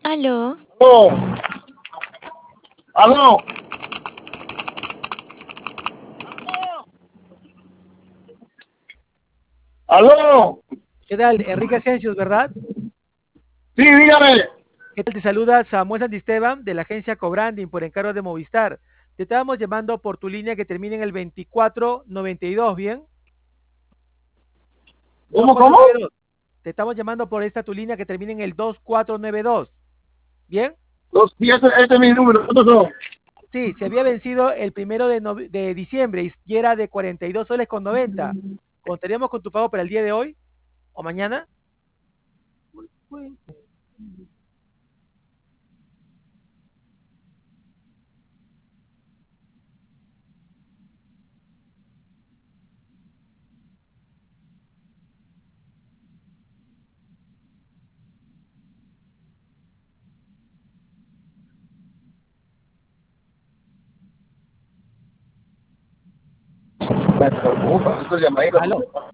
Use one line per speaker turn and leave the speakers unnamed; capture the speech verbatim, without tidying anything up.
Aló,
Aló, aló, aló.
¿Qué tal? Enrique Ascensios, ¿verdad?
Sí, dígame.
¿Qué tal? Te saluda Samuel Santisteban de la agencia Cobranding por encargo de Movistar. Te estábamos llamando por tu línea que termina en el veinticuatro noventa y dos, ¿bien?
¿Cómo, cómo?
dos cuatro nueve dos. Te estamos llamando por esta tu línea que termina en el dos cuatro nueve dos, ¿bien?
Los, sí, este, este es mi número. ¿Cuántos son?
Sí, se había vencido el primero de, nove- de diciembre y y era de cuarenta y dos soles con noventa. ¿Contaríamos con tu pago para el día de hoy o mañana?
Me preocupa, estos llamaditos.
Aló.